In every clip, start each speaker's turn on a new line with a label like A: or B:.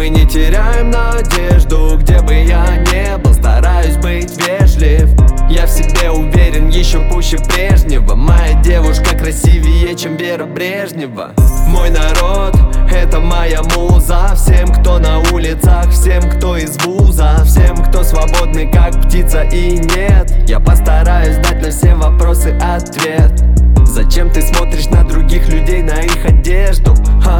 A: мы не теряем надежду. Где бы я не был, стараюсь быть вежлив. Я в себе уверен еще пуще прежнего. Моя девушка красивее, чем Вера Брежнева. Мой народ — это моя муза. Всем, кто на улицах, всем, кто из вуза, всем, кто свободный, как птица и нет, я постараюсь дать на все вопросы ответ. Зачем ты смотришь на других людей, на их одежду?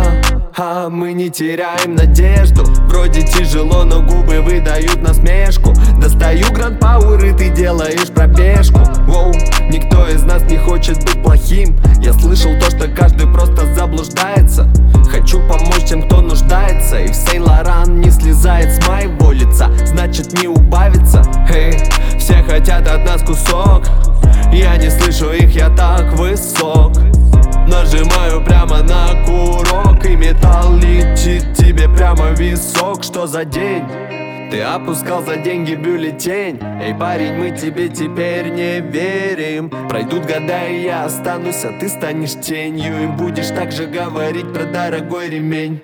A: Мы не теряем надежду. Вроде тяжело, но губы выдают насмешку. Достаю гранд пауэр, и ты делаешь пробежку. Воу, никто из нас не хочет быть плохим. Я слышал то, что каждый просто заблуждается. Хочу помочь тем, кто нуждается. И в Сен-Лоран не слезает с моего лица, значит не убавится. Все хотят от нас кусок. Я не слышу их, я так высок. Нажимаю прямо на курок, и металл летит тебе прямо в висок. Что за день? Ты опускал за деньги бюллетень. Эй, парень, мы тебе теперь не верим. Пройдут года, и я останусь, а ты станешь тенью. И будешь также говорить про дорогой ремень.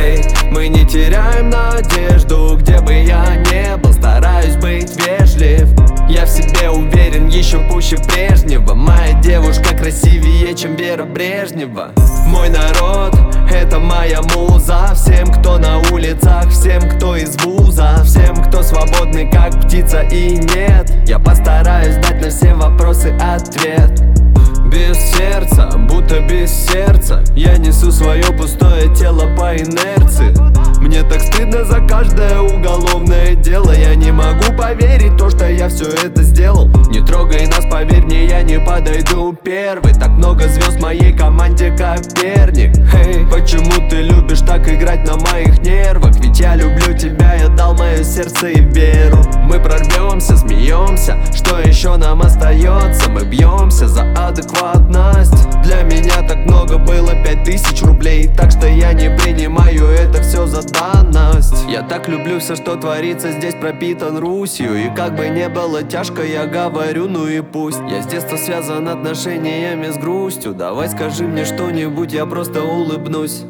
A: Мы не теряем надежду. Где бы я не был, стараюсь быть вежлив. Я в себе уверен еще пуще прежнего. Моя девушка красивее, чем Вера Брежнева. Мой народ — это моя муза. Всем, кто на улицах, всем, кто из вуза, всем, кто свободный, как птица и нет, я постараюсь дать на все вопросы ответ. Без сердца, будто без сердца, я несу свое пустое тело по инерции. Мне так стыдно за каждое уголовное дело. Я не могу поверить то, что я все это сделал. Не трогай нас, поверь мне, я не подойду первый. Так много звезд в моей команде, Коперник. Почему ты любишь так играть на моих нервах? Ведь я люблю тебя, я дал мое сердце и веру. Мы прорвемся, смеемся, что еще нам остается? Мы бьемся за адекватность. Для меня так много было 5000 рублей, так что я не принимаю это все за данность. Я так люблю все, что творится здесь, пропитан Русью. И как бы не было тяжко, я говорю, ну и пусть. Я с детства связан отношениями с грустью. Давай скажи мне что-нибудь, я просто улыбнусь.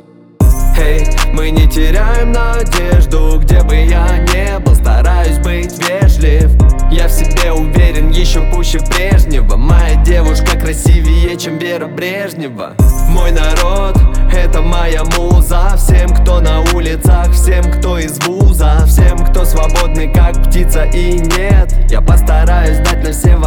A: Мы не теряем надежду. Где бы я не был, стараюсь быть вежлив. Я в себе уверен еще пуще прежнего. Моя девушка красивее, чем Вера Брежнева. Мой народ — это моя муза. Всем, кто на улицах, всем, кто из вуза, всем, кто свободный, как птица и нет, я постараюсь дать на все